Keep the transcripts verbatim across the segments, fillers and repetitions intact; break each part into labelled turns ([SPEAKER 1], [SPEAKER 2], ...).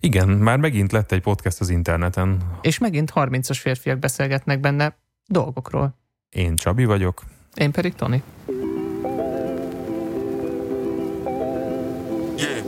[SPEAKER 1] Igen, már megint lett egy podcast az interneten.
[SPEAKER 2] És megint harmincas férfiak beszélgetnek benne dolgokról.
[SPEAKER 1] Én Csabi vagyok.
[SPEAKER 2] Én pedig Toni.
[SPEAKER 3] Yeah.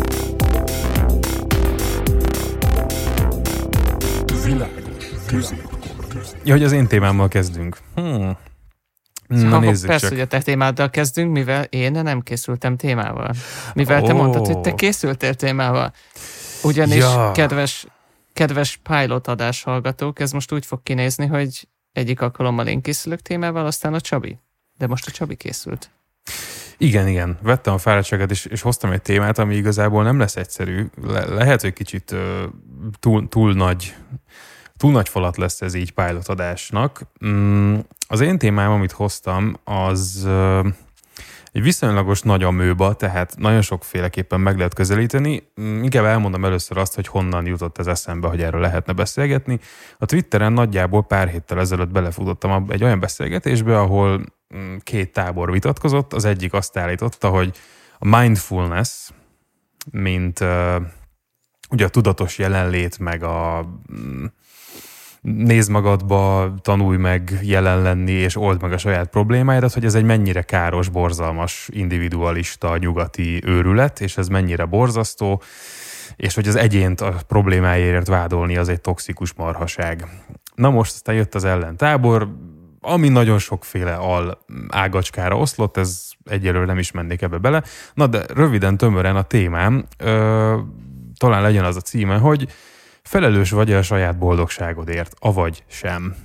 [SPEAKER 1] Ja, hogy az én témámmal kezdünk. Hmm. Na,
[SPEAKER 2] Ha,
[SPEAKER 1] nézzük
[SPEAKER 2] persze,
[SPEAKER 1] csak.
[SPEAKER 2] hogy a te témáddal kezdünk, mivel én nem készültem témával. Mivel te
[SPEAKER 1] Ó.
[SPEAKER 2] mondtad, hogy te készültél témával. Ugyanis,
[SPEAKER 1] Ja.
[SPEAKER 2] kedves, kedves pilot adás hallgatók, ez most úgy fog kinézni, hogy egyik alkalommal én készülök témával, aztán a Csabi. De most a Csabi készült.
[SPEAKER 1] Igen, igen. Vettem a fáradtságot, és, és hoztam egy témát, ami igazából nem lesz egyszerű. Le, lehet, hogy kicsit uh, túl, túl nagy túl nagy falat lesz ez így pilot adásnak. Mm, az én témám, amit hoztam, az uh, egy viszonylagos nagy amőba, tehát nagyon sokféleképpen meg lehet közelíteni. Mm, inkább elmondom először azt, hogy honnan jutott ez eszembe, hogy erről lehetne beszélgetni. A Twitteren nagyjából pár héttel ezelőtt belefutottam egy olyan beszélgetésbe, ahol mm, két tábor vitatkozott. Az egyik azt állította, hogy a mindfulness, mint uh, ugye a tudatos jelenlét, meg a mm, nézd magadba, tanulj meg jelen lenni, és old meg a saját problémáidat, hogy ez egy mennyire káros, borzalmas, individualista, nyugati őrület, és ez mennyire borzasztó, és hogy az egyént a problémáért vádolni az egy toxikus marhaság. Na most aztán jött az ellentábor, ami nagyon sokféle al ágacskára oszlott, ez egyelőre nem is mennék ebbe bele. Na de röviden, tömören a témám, ö, talán legyen az a címe, hogy felelős vagy a saját boldogságodért, avagy sem.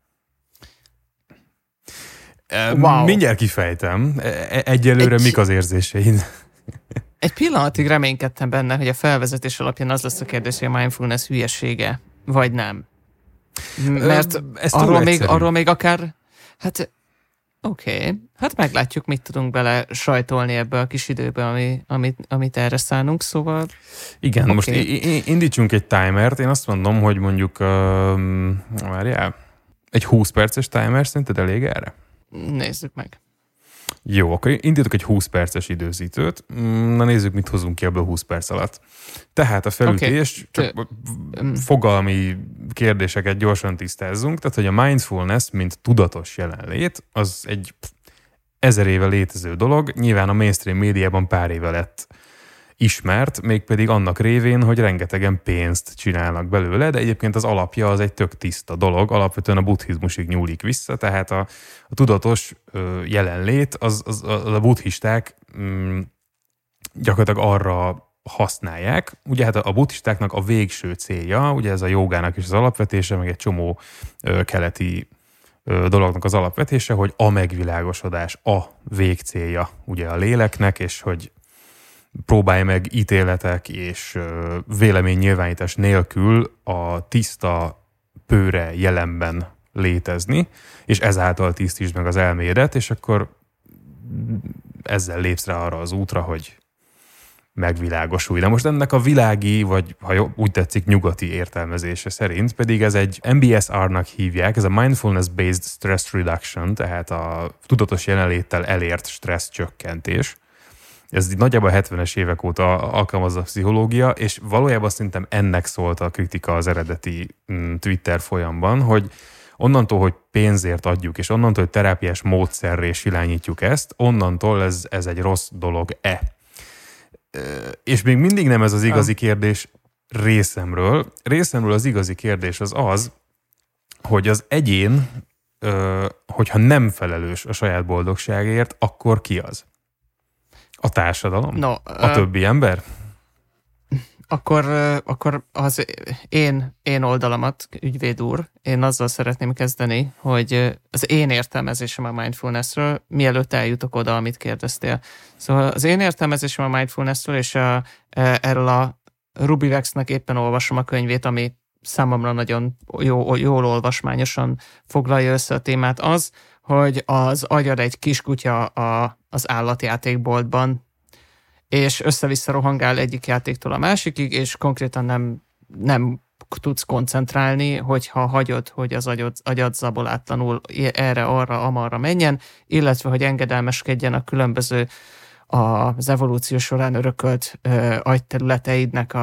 [SPEAKER 2] Wow.
[SPEAKER 1] Mindjárt kifejtem. Egyelőre
[SPEAKER 2] Egy...
[SPEAKER 1] mik az érzéseid?
[SPEAKER 2] Egy pillanatig reménykedtem benne, hogy a felvezetés alapján az lesz a kérdés, hogy a mindfulness hülyesége, vagy nem. Mert
[SPEAKER 1] Ez
[SPEAKER 2] arról még, arról még akár, hát oké, okay. Hát meglátjuk, mit tudunk bele sajtolni ebbe a kis időbe, ami, amit, amit erre szánunk, szóval...
[SPEAKER 1] Igen, okay. Most indítsunk egy timert, én azt mondom, hogy mondjuk, uh, várjál, egy húsz perces timer, szerinted elég erre?
[SPEAKER 2] Nézzük meg.
[SPEAKER 1] Jó, akkor indítok egy húsz perces időzítőt. Na nézzük, mit hozunk ki ebből húsz perc alatt. Tehát a felütés, okay. Csak fogalmi kérdéseket gyorsan tisztázzunk, tehát hogy a mindfulness, mint tudatos jelenlét, az egy ezer éve létező dolog, nyilván a mainstream médiában pár éve lett ismert, mégpedig annak révén, hogy rengetegen pénzt csinálnak belőle, de egyébként az alapja az egy tök tiszta dolog, alapvetően a buddhizmusig nyúlik vissza, tehát a, a tudatos ö, jelenlét, az, az, az a buddhisták mm, gyakorlatilag arra használják. Ugye hát a, a buddhistáknak a végső célja, ugye ez a jogának is az alapvetése, meg egy csomó ö, keleti ö, dolognak az alapvetése, hogy a megvilágosodás a végcélja ugye a léleknek, és hogy próbálj meg ítéletek és véleménynyilvánítás nélkül a tiszta pőre jelenben létezni, és ezáltal tisztítsd meg az elmédet, és akkor ezzel lépsz rá arra az útra, hogy megvilágosulj. De most ennek a világi, vagy ha úgy tetszik, nyugati értelmezése szerint pedig ez egy em bé es er-nak hívják, ez a Mindfulness-Based Stress Reduction, tehát a tudatos jelenléttel elért stressz csökkentés. Ez nagyjából a hetvenes évek óta alkalmazza a pszichológia, és valójában szerintem ennek szólt a kritika az eredeti Twitter folyamban, hogy onnantól, hogy pénzért adjuk, és onnantól, hogy terápiás módszerré silányítjuk ezt, onnantól ez, ez egy rossz dolog-e. És még mindig nem ez az igazi kérdés részemről. Részemről az igazi kérdés az az, hogy az egyén, hogyha nem felelős a saját boldogságért, akkor ki az? A társadalom?
[SPEAKER 2] No,
[SPEAKER 1] a többi uh, ember?
[SPEAKER 2] Akkor, uh, akkor az én, én oldalamat, ügyvéd úr, én azzal szeretném kezdeni, hogy az én értelmezésem a mindfulnessről, mielőtt eljutok oda, amit kérdeztél. Szóval az én értelmezésem a mindfulnessről, és a, erről a Rubivexnek éppen olvasom a könyvét, ami számomra nagyon jó, jól olvasmányosan foglalja össze a témát, az, hogy az agyad egy kiskutya a, az állatjátékboltban, és össze-vissza rohangál egyik játéktól a másikig, és konkrétan nem, nem tudsz koncentrálni, hogyha hagyod, hogy az agyad, agyad zabolátlanul erre, arra, amarra menjen, illetve, hogy engedelmeskedjen a különböző az evolúció során örökölt ö, agyterületeidnek a,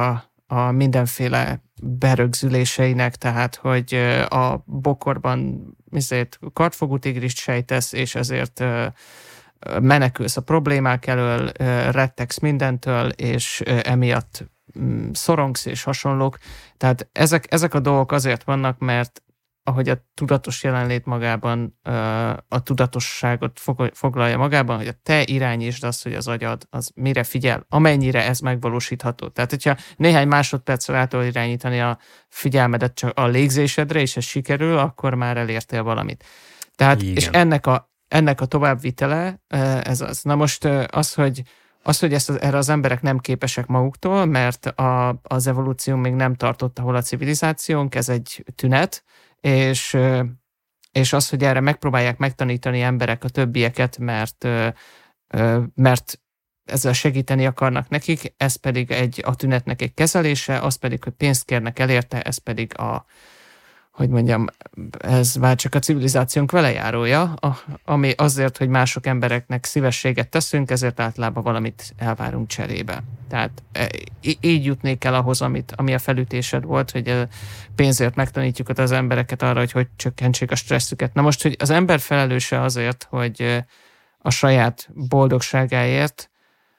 [SPEAKER 2] a mindenféle berögzüléseinek, tehát hogy a bokorban ezért kartfogú tigrist sejtesz, és ezért menekülsz a problémák elől, rettegsz mindentől, és emiatt szorongsz és hasonlók. Tehát ezek, ezek a dolgok azért vannak, mert ahogy a tudatos jelenlét magában a tudatosságot foglalja magában, hogy a te irányítsd azt, hogy az agyad az mire figyel, amennyire ez megvalósítható. Tehát, hogyha néhány másodpercre rá tudod irányítani a figyelmedet csak a légzésedre, és ez sikerül, akkor már elértél valamit. Tehát, igen. És ennek a, ennek a továbbvitele, ez az. Na most az, hogy Az, hogy ezt az, erre az emberek nem képesek maguktól, mert a, az evolúció még nem tartott, ahol a civilizációnk, ez egy tünet, és, és az, hogy erre megpróbálják megtanítani emberek a többieket, mert, mert ezzel segíteni akarnak nekik, ez pedig egy, a tünetnek egy kezelése, az pedig, hogy pénzt kérnek elérte, ez pedig a, hogy mondjam, ez már csak a civilizációnk velejárója, ami azért, hogy mások embereknek szívességet teszünk, ezért általában valamit elvárunk cserébe. Tehát így jutnék el ahhoz, amit, ami a felütésed volt, hogy pénzért megtanítjuk az embereket arra, hogy hogy csökkentsék a stresszüket. Na most, hogy az ember felelőse azért, hogy a saját boldogságáért,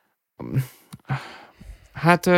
[SPEAKER 2] hát...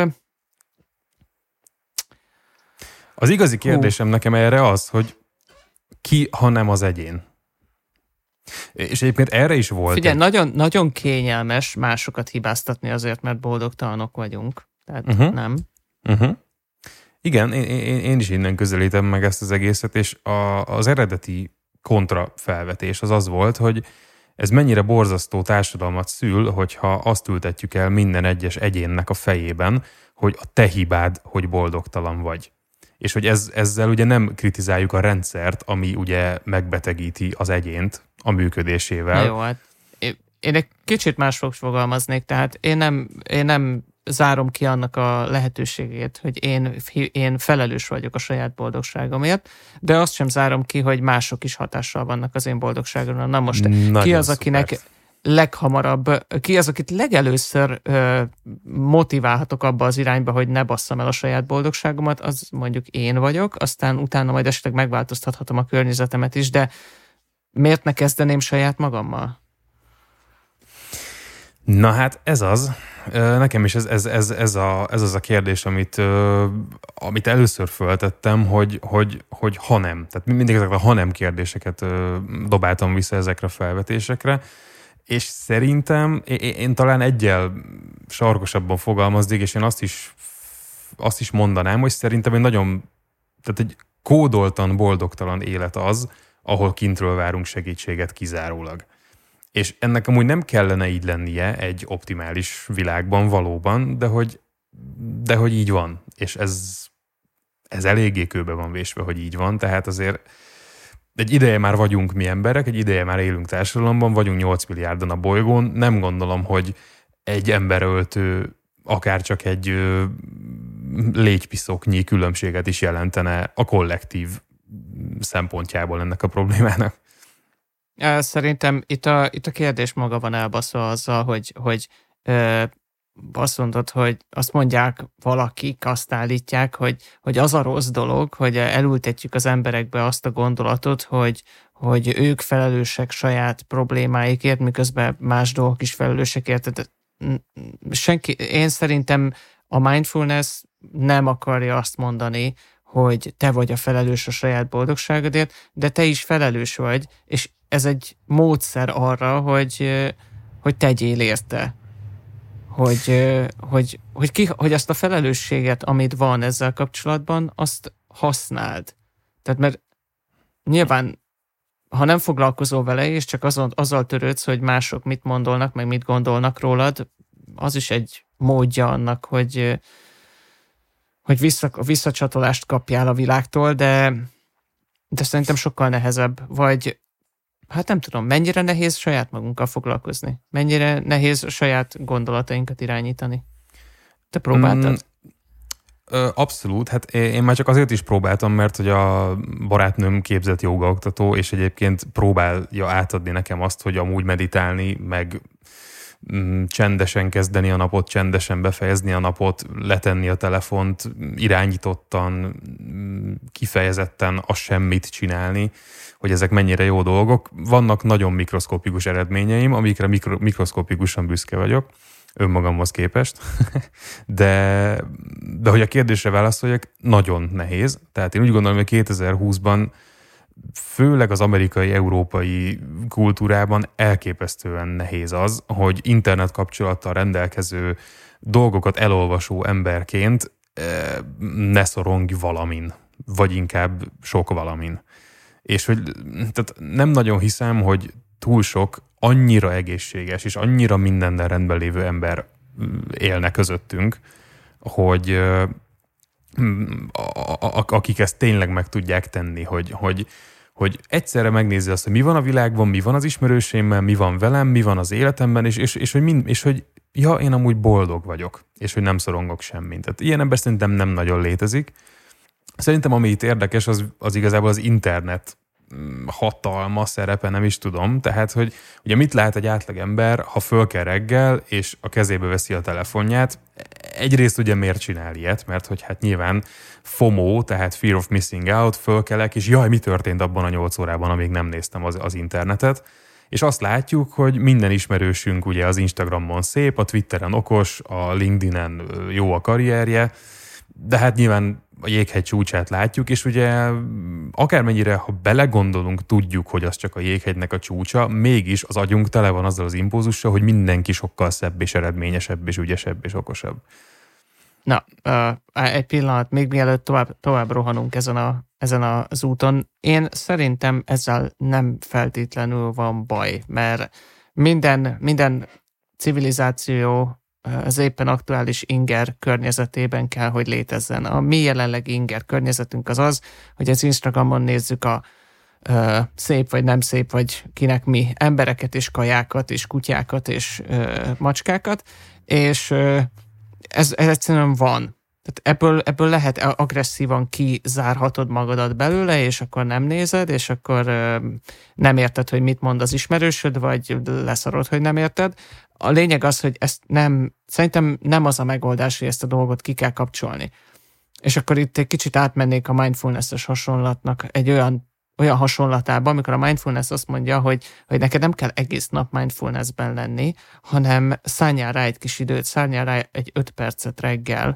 [SPEAKER 1] Az igazi kérdésem Hú. nekem erre az, hogy ki, ha nem az egyén. És egyébként erre is volt.
[SPEAKER 2] Figyelj,
[SPEAKER 1] egy...
[SPEAKER 2] nagyon, nagyon kényelmes másokat hibáztatni azért, mert boldogtalanok vagyunk. Tehát uh-huh. nem.
[SPEAKER 1] Uh-huh. Igen, én, én, én is innen közelítem meg ezt az egészet, és a, az eredeti kontrafelvetés az az volt, hogy ez mennyire borzasztó társadalmat szül, hogyha azt ültetjük el minden egyes egyénnek a fejében, hogy a te hibád, hogy boldogtalan vagy. És hogy ez, ezzel ugye nem kritizáljuk a rendszert, ami ugye megbetegíti az egyént a működésével.
[SPEAKER 2] Jó, hát én egy kicsit máshogy fogalmaznék, tehát én nem, én nem zárom ki annak a lehetőségét, hogy én, én felelős vagyok a saját boldogságomért, de azt sem zárom ki, hogy mások is hatással vannak az én boldogságomra. Na most Nagyon ki az, akinek szuper. leghamarabb, ki az, akit legelőször ö, motiválhatok abba az irányba, hogy ne basszam el a saját boldogságomat, az mondjuk én vagyok, aztán utána majd esetleg megváltoztathatom a környezetemet is, de miért ne kezdeném saját magammal?
[SPEAKER 1] Na hát ez az. Nekem is ez, ez, ez, ez, a, ez az a kérdés, amit, amit először föltettem, hogy, hogy, hogy ha nem. Tehát mindig ezekre a ha nem kérdéseket dobáltam vissza ezekre a felvetésekre, és szerintem én, én talán egyel sarkosabban fogalmaznék, és én azt is, azt is mondanám, hogy szerintem egy nagyon, tehát egy kódoltan boldogtalan élet az, ahol kintről várunk segítséget kizárólag. És ennek amúgy nem kellene így lennie egy optimális világban valóban, de hogy, de hogy így van. És ez, ez eléggé kőbe van vésve, hogy így van, tehát azért egy ideje már vagyunk mi emberek, egy ideje már élünk társadalomban, vagyunk nyolc milliárdan a bolygón, nem gondolom, hogy egy emberöltő akár csak egy ö, légypiszoknyi különbséget is jelentene a kollektív szempontjából ennek a problémának.
[SPEAKER 2] Szerintem itt a, itt a kérdés maga van elbaszva azzal, hogy, hogy ö, azt mondod, hogy azt mondják valakik, azt állítják, hogy, hogy az a rossz dolog, hogy elültetjük az emberekbe azt a gondolatot, hogy, hogy ők felelősek saját problémáikért, miközben más dolgok is felelősek érte. Senki, én szerintem a mindfulness nem akarja azt mondani, hogy te vagy a felelős a saját boldogságodért, de te is felelős vagy, és ez egy módszer arra, hogy, hogy tegyél érte. Hogy, hogy, hogy, ki, hogy azt a felelősséget, amit van ezzel kapcsolatban, azt használd. Tehát mert nyilván, ha nem foglalkozol vele, és csak azon, azzal törődsz, hogy mások mit mondolnak, meg mit gondolnak rólad, az is egy módja annak, hogy, hogy vissza, visszacsatolást kapjál a világtól, de, de szerintem sokkal nehezebb. Vagy hát nem tudom, mennyire nehéz saját magunkkal foglalkozni? Mennyire nehéz a saját gondolatainkat irányítani? Te próbáltad?
[SPEAKER 1] Mm, abszolút. Hát én már csak azért is próbáltam, mert hogy a barátnőm képzett jógaoktató, és egyébként próbálja átadni nekem azt, hogy amúgy meditálni, meg csendesen kezdeni a napot, csendesen befejezni a napot, letenni a telefont, irányítottan, kifejezetten a semmit csinálni, hogy ezek mennyire jó dolgok. Vannak nagyon mikroszkopikus eredményeim, amikre mikro, mikroszkopikusan büszke vagyok, önmagamhoz képest, de, de hogy a kérdésre válaszoljak, nagyon nehéz. Tehát én úgy gondolom, hogy kétezer-húszban főleg az amerikai-európai kultúrában elképesztően nehéz az, hogy internet kapcsolattal rendelkező dolgokat elolvasó emberként ne szorongj valamin, vagy inkább sok valamin. És hogy tehát nem nagyon hiszem, hogy túl sok annyira egészséges és annyira mindennel rendben lévő ember élne közöttünk, hogy akik ezt tényleg meg tudják tenni, hogy, hogy, hogy egyszerre megnézi azt, hogy mi van a világban, mi van az ismerőseimmel, mi van velem, mi van az életemben, és, és, és, hogy, mind, és hogy ja, én amúgy boldog vagyok, és hogy nem szorongok semmit. Tehát ilyen ember szerintem nem nagyon létezik. Szerintem ami itt érdekes, az, az igazából az internet hatalma, szerepe, nem is tudom. Tehát, hogy ugye mit lát egy átlagember, ha föl kell reggel, és a kezébe veszi a telefonját. Egyrészt ugye miért csinál ilyet, mert hogy hát nyilván FOMO, tehát Fear of Missing Out, fölkelek, és jaj, mi történt abban a nyolc órában, amíg nem néztem az, az internetet. És azt látjuk, hogy minden ismerősünk ugye az Instagramon szép, a Twitteren okos, a LinkedInen jó a karrierje, de hát nyilván a jéghegy csúcsát látjuk, és ugye akármennyire, ha belegondolunk, tudjuk, hogy az csak a jéghegynek a csúcsa, mégis az agyunk tele van azzal az impulzussal, hogy mindenki sokkal szebb és eredményesebb és ügyesebb és okosabb.
[SPEAKER 2] Na, uh, egy pillanat, még mielőtt tovább, tovább rohanunk ezen, a, ezen az úton, én szerintem ezzel nem feltétlenül van baj, mert minden, minden civilizáció az éppen aktuális inger környezetében kell, hogy létezzen. A mi jelenlegi inger környezetünk az az, hogy az Instagramon nézzük a ö, szép vagy nem szép, vagy kinek mi embereket és kajákat és kutyákat és ö, macskákat, és ö, ez, ez egyszerűen van. Tehát ebből, ebből lehet agresszívan kizárhatod magadat belőle, és akkor nem nézed, és akkor ö, nem érted, hogy mit mond az ismerősöd, vagy leszarod, hogy nem érted. A lényeg az, hogy ezt nem, szerintem nem az a megoldás, hogy ezt a dolgot ki kell kapcsolni. És akkor itt egy kicsit átmennék a mindfulness-es hasonlatnak egy olyan, olyan hasonlatába, amikor a mindfulness azt mondja, hogy, hogy neked nem kell egész nap mindfulnessben lenni, hanem szálljál rá egy kis időt, szálljál rá egy öt percet reggel,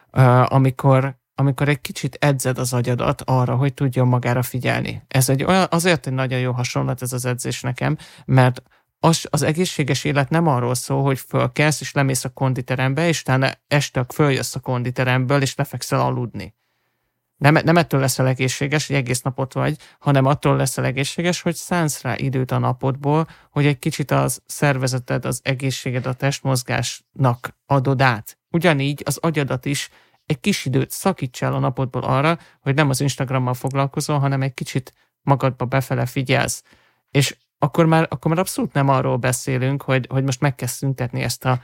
[SPEAKER 2] amikor, amikor egy kicsit edzed az agyadat arra, hogy tudjon magára figyelni. Ez egy olyan, azért egy nagyon jó hasonlat ez az edzés nekem, mert Az, az egészséges élet nem arról szól, hogy fölkelsz, és lemész a konditerembe, és utána este följössz a konditeremből, és lefekszel aludni. Nem, nem ettől leszel egészséges, hogy egész napot vagy, hanem attól leszel egészséges, hogy szánsz rá időt a napodból, hogy egy kicsit az szervezeted, az egészséged, a testmozgásnak adod át. Ugyanígy az agyadat is egy kis időt szakíts el a napodból arra, hogy nem az Instagrammal foglalkozol, hanem egy kicsit magadba befele figyelsz. És akkor már, akkor már abszolút nem arról beszélünk, hogy, hogy most meg kell szüntetni ezt a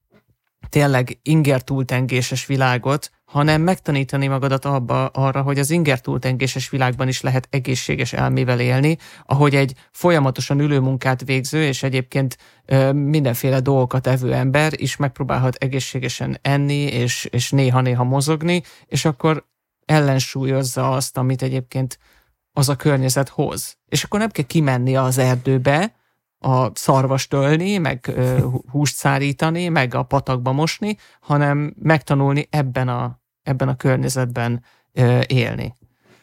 [SPEAKER 2] tényleg ingertúltengéses világot, hanem megtanítani magadat abba, arra, hogy az ingertúltengéses világban is lehet egészséges elmével élni, ahogy egy folyamatosan ülő munkát végző, és egyébként ö, mindenféle dolgokat evő ember is megpróbálhat egészségesen enni, és, és néha-néha mozogni, és akkor ellensúlyozza azt, amit egyébként az a környezet hoz. És akkor nem kell kimenni az erdőbe, a szarvast ölni, meg ö, húst szárítani, meg a patakba mosni, hanem megtanulni ebben a, ebben a környezetben ö, élni.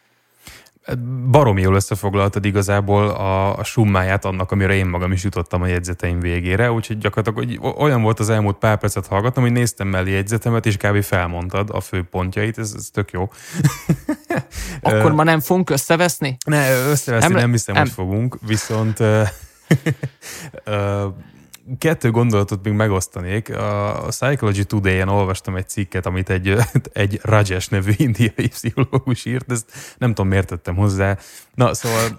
[SPEAKER 1] Baromi jól összefoglaltad igazából a, a summáját annak, amire én magam is jutottam a jegyzeteim végére, úgyhogy gyakorlatilag olyan volt az elmúlt pár percet hallgatnom, hogy néztem mellé jegyzetemet, és kb. Felmondtad a fő pontjait, ez, ez tök jó.
[SPEAKER 2] Akkor ma nem fogunk összeveszni?
[SPEAKER 1] Ne, összeveszni nem, nem hiszem, nem. hogy fogunk, viszont kettő gondolatot még megosztanék. A Psychology Today-en olvastam egy cikket, amit egy, egy Rajesh nevű indiai pszichológus írt, ezt nem tudom, miért tettem hozzá. Na, szóval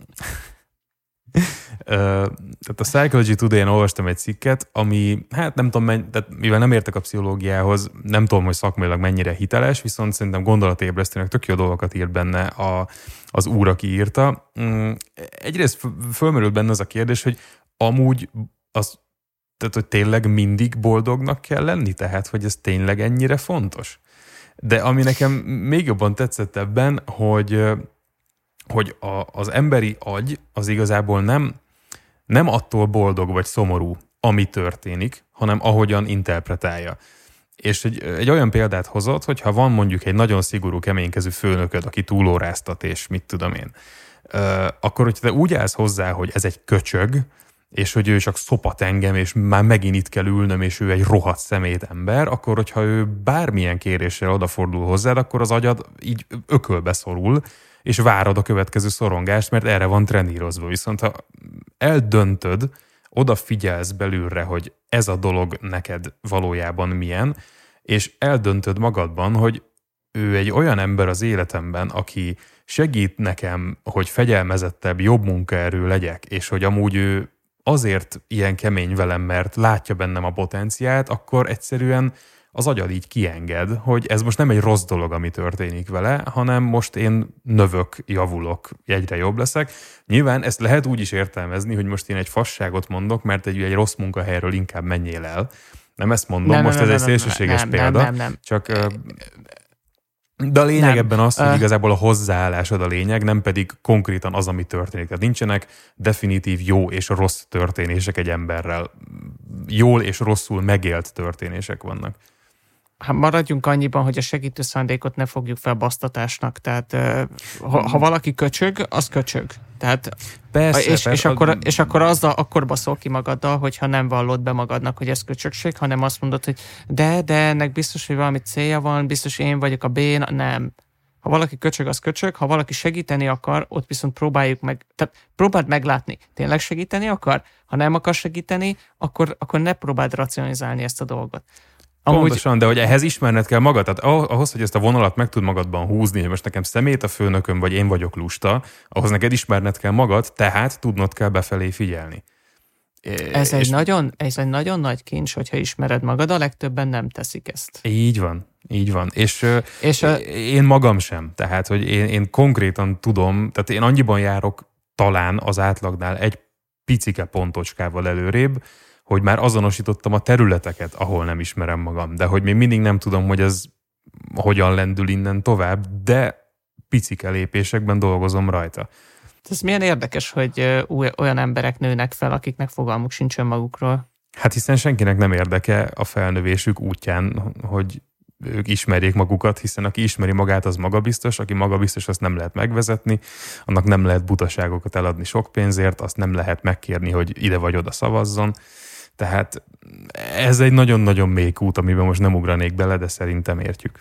[SPEAKER 1] tehát a Psychology Today-en olvastam egy cikket, ami, hát nem tudom, menny, tehát mivel nem értek a pszichológiához, nem tudom, hogy szakmailag mennyire hiteles, viszont szerintem gondolatébresztőnek tök jó dolgokat írt benne a, az úr, aki írta. Egyrészt fölmerült benne az a kérdés, hogy amúgy az tehát, hogy tényleg mindig boldognak kell lenni? Tehát, hogy ez tényleg ennyire fontos? De ami nekem még jobban tetszett ebben, hogy, hogy a, az emberi agy az igazából nem, nem attól boldog vagy szomorú, ami történik, hanem ahogyan interpretálja. És egy, egy olyan példát hozott, hogyha van mondjuk egy nagyon szigorú, keménykezű főnököd, aki túlóráztat, és mit tudom én, akkor, hogyha te úgy állsz hozzá, hogy ez egy köcsög, és hogy ő csak szopat engem, és már megint itt kell ülnöm, és ő egy rohadt szemét ember, akkor, hogyha ő bármilyen kéréssel odafordul hozzád, akkor az agyad így ökölbe szorul, és várod a következő szorongást, mert erre van trenírozva. Viszont ha eldöntöd, odafigyelsz belülre, hogy ez a dolog neked valójában milyen, és eldöntöd magadban, hogy ő egy olyan ember az életemben, aki segít nekem, hogy fegyelmezettebb, jobb munkaerő legyek, és hogy amúgy ő azért ilyen kemény velem, mert látja bennem a potenciált, akkor egyszerűen az agyad így kienged, hogy ez most nem egy rossz dolog, ami történik vele, hanem most én növök, javulok, egyre jobb leszek. Nyilván ezt lehet úgy is értelmezni, hogy most én egy fasságot mondok, mert egy, egy rossz munkahelyről inkább menjél el. Nem ezt mondom, nem, most nem, ez nem, egy szélsőséges nem, példa. Nem, nem, nem. Csak... De a lényeg nem. ebben az, hogy igazából a hozzáállásod a lényeg, nem pedig konkrétan az, ami történik. Tehát nincsenek definitív jó és rossz történések egy emberrel. Jól és rosszul megélt történések vannak.
[SPEAKER 2] Hát maradjunk annyiban, hogy a segítő szándékot ne fogjuk fel basztatásnak. Tehát ha, ha valaki köcsög, az köcsög. Tehát,
[SPEAKER 1] persze,
[SPEAKER 2] és,
[SPEAKER 1] persze.
[SPEAKER 2] És, akkor, és akkor azzal, akkor baszol ki magaddal, hogyha nem vallod be magadnak, hogy ez köcsögség, hanem azt mondod, hogy de, de ennek biztos, hogy valami célja van, biztos én vagyok a bén, nem. Ha valaki köcsög, az köcsög, ha valaki segíteni akar, ott viszont próbáljuk meg, tehát próbáld meglátni, tényleg segíteni akar? Ha nem akar segíteni, akkor, akkor ne próbáld racionalizálni ezt a dolgot.
[SPEAKER 1] Amúgy... Pontosan, de hogy ehhez ismerned kell magad, tehát ahhoz, hogy ezt a vonalat meg tud magadban húzni, hogy most nekem szemét a főnököm, vagy én vagyok lusta, ahhoz neked ismerned kell magad, tehát tudnod kell befelé figyelni.
[SPEAKER 2] Ez, és... egy nagyon, ez egy nagyon nagy kincs, hogyha ismered magad, a legtöbben nem teszik ezt.
[SPEAKER 1] Így van, így van. És, és
[SPEAKER 2] a...
[SPEAKER 1] én magam sem, tehát hogy én, én konkrétan tudom, tehát én annyiban járok talán az átlagnál egy picike pontocskával előrébb, hogy már azonosítottam a területeket, ahol nem ismerem magam, de hogy még mindig nem tudom, hogy ez hogyan lendül innen tovább, de picike lépésekben dolgozom rajta.
[SPEAKER 2] Ez milyen érdekes, hogy olyan emberek nőnek fel, akiknek fogalmuk sincs önmagukról.
[SPEAKER 1] Hát hiszen senkinek nem érdeke a felnövésük útján, hogy ők ismerjék magukat, hiszen aki ismeri magát, az magabiztos, aki magabiztos, azt nem lehet megvezetni, annak nem lehet butaságokat eladni sok pénzért, azt nem lehet megkérni, hogy ide vagy oda szavazzon. Tehát ez egy nagyon-nagyon mély út, amiben most nem ugranék bele, de szerintem értjük.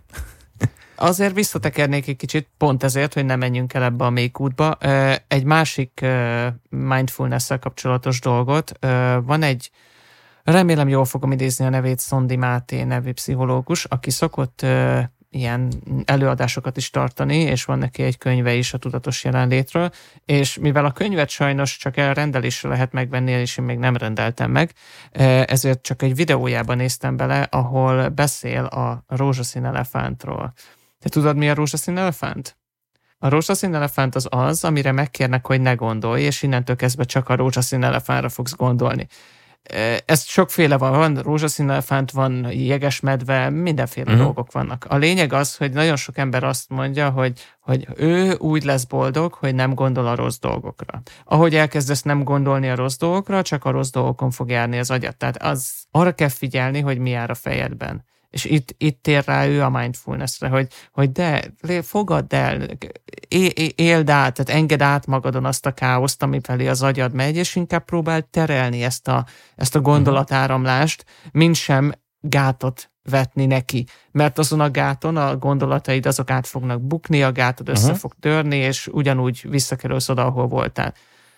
[SPEAKER 2] Azért visszatekernék egy kicsit, pont ezért, hogy ne menjünk el ebbe a mély útba. Egy másik mindfulness-szel kapcsolatos dolgot. Van egy, remélem jól fogom idézni a nevét, Szondi Máté nevű pszichológus, aki szokott ilyen előadásokat is tartani, és van neki egy könyve is a tudatos jelenlétről, és mivel a könyvet sajnos csak elrendelésre lehet megvenni, és én még nem rendeltem meg, ezért csak egy videójában néztem bele, ahol beszél a rózsaszín elefántról. Te tudod, mi a rózsaszín elefánt? A rózsaszín elefánt az az, amire megkérnek, hogy ne gondolj, és innentől kezdve csak a rózsaszín elefántra fogsz gondolni. Ez sokféle van, van rózsaszín elefánt, van jegesmedve, mindenféle uh-huh. dolgok vannak. A lényeg az, hogy nagyon sok ember azt mondja, hogy, hogy ő úgy lesz boldog, hogy nem gondol a rossz dolgokra. Ahogy elkezdesz nem gondolni a rossz dolgokra, csak a rossz dolgokon fog járni az agyat. Tehát az, arra kell figyelni, hogy mi jár a fejedben. És itt, itt tér rá ő a mindfulness-re, hogy, hogy de fogadd el, éld át, tehát engedd át magadon azt a káoszt, ami felé az agyad megy, és inkább próbáld terelni ezt a, ezt a gondolatáramlást, mint sem gátot vetni neki. Mert azon a gáton a gondolataid azok át fognak bukni, a gátod össze uh-huh. fog törni, és ugyanúgy visszakerülsz oda, ahol voltál.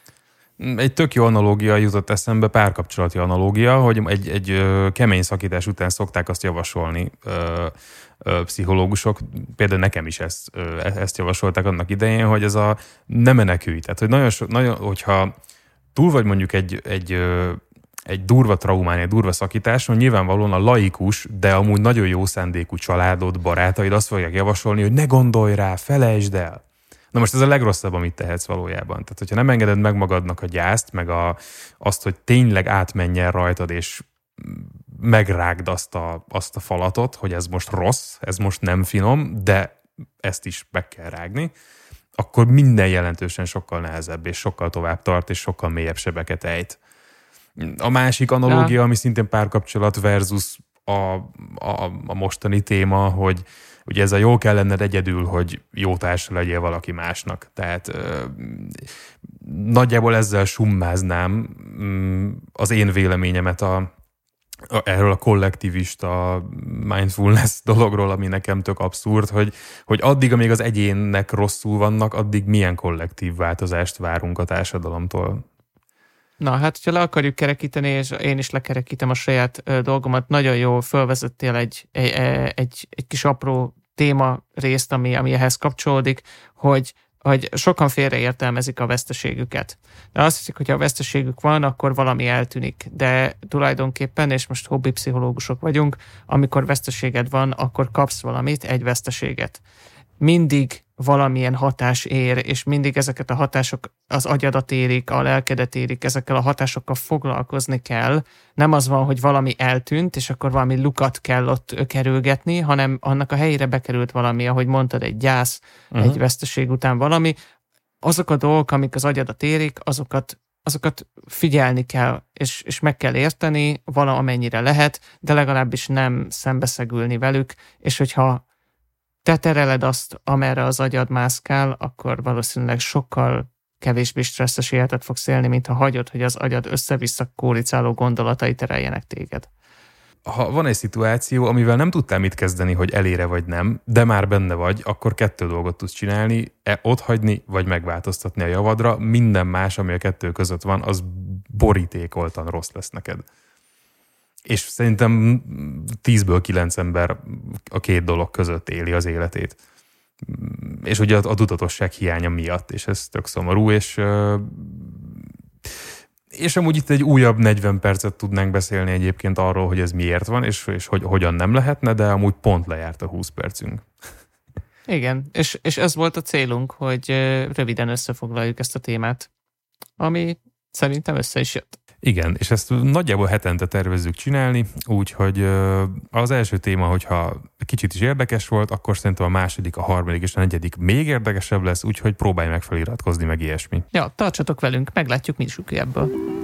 [SPEAKER 1] Egy tök jó analógia jutott eszembe, párkapcsolati analógia, hogy egy, egy kemény szakítás után szokták azt javasolni ö, ö, pszichológusok, például nekem is ezt, ö, ezt javasolták annak idején, hogy ez a ne menekülj. Tehát, hogy nagyon, so, nagyon hogyha túl vagy mondjuk egy, egy, ö, egy durva traumán, egy durva szakításon, nyilvánvalóan a laikus, de amúgy nagyon jó szándékú családod, barátaid azt fogják javasolni, hogy ne gondolj rá, felejtsd el. Na most ez a legrosszabb, amit tehetsz valójában. Tehát, hogyha nem engeded meg magadnak a gyászt, meg a, azt, hogy tényleg átmenjen rajtad, és megrágd azt a, azt a falatot, hogy ez most rossz, ez most nem finom, de ezt is meg kell rágni, akkor minden jelentősen sokkal nehezebb, és sokkal tovább tart, és sokkal mélyebb sebeket ejt. A másik analógia, ami szintén párkapcsolat versus a, a, a mostani téma, hogy ugye ez a jó kell lenned egyedül, hogy jó társa legyél valaki másnak. Tehát ö, nagyjából ezzel summáznám az én véleményemet a, a, erről a kollektivista mindfulness dologról, ami nekem tök abszurd, hogy, hogy addig, amíg az egyének rosszul vannak, addig milyen kollektív változást várunk a társadalomtól.
[SPEAKER 2] Na, hát, hogyha le akarjuk kerekíteni, és én is lekerekítem a saját ö, dolgomat, nagyon jól fölvezettél egy, egy, egy, egy kis apró téma részt, ami, ami ehhez kapcsolódik, hogy, hogy sokan félreértelmezik a veszteségüket. De azt hiszik, hogy ha a veszteségük van, akkor valami eltűnik. De tulajdonképpen, és most hobbi pszichológusok vagyunk, amikor veszteséged van, akkor kapsz valamit, egy veszteséget. Mindig valamilyen hatás ér, és mindig ezeket a hatások az agyadat érik, a lelkedet érik, ezekkel a hatásokkal foglalkozni kell. Nem az van, hogy valami eltűnt, és akkor valami lukat kell ott kerülgetni, hanem annak a helyére bekerült valami, ahogy mondtad, egy gyász, uh-huh. egy veszteség után valami. Azok a dolgok, amik az agyadat érik, azokat, azokat figyelni kell, és, és meg kell érteni valamennyire lehet, de legalábbis nem szembeszegülni velük, és hogyha te tereled azt, amerre az agyad mászkál, akkor valószínűleg sokkal kevésbé stresszes életet fogsz élni, mint ha hagyod, hogy az agyad össze-vissza kóricáló gondolatai tereljenek téged.
[SPEAKER 1] Ha van egy szituáció, amivel nem tudtál mit kezdeni, hogy elére vagy nem, de már benne vagy, akkor kettő dolgot tudsz csinálni, e otthagyni, vagy megváltoztatni a javadra. Minden más, ami a kettő között van, az borítékoltan rossz lesz neked. És szerintem tízből kilenc ember a két dolog között éli az életét. És ugye a tudatosság hiánya miatt, és ez tök szomorú, és, és amúgy itt egy újabb negyven percet tudnánk beszélni egyébként arról, hogy ez miért van, és, és hogy hogyan nem lehetne, de amúgy pont lejárt a húsz percünk.
[SPEAKER 2] Igen, és, és ez volt a célunk, hogy röviden összefoglaljuk ezt a témát, ami szerintem össze is jött.
[SPEAKER 1] Igen, és ezt nagyjából hetente tervezzük csinálni, úgyhogy az első téma, hogyha kicsit is érdekes volt, akkor szerintem a második, a harmadik és a negyedik még érdekesebb lesz, úgyhogy próbálj meg feliratkozni, meg ilyesmi.
[SPEAKER 2] Ja, tartsatok velünk, meglátjuk, mi is ebből.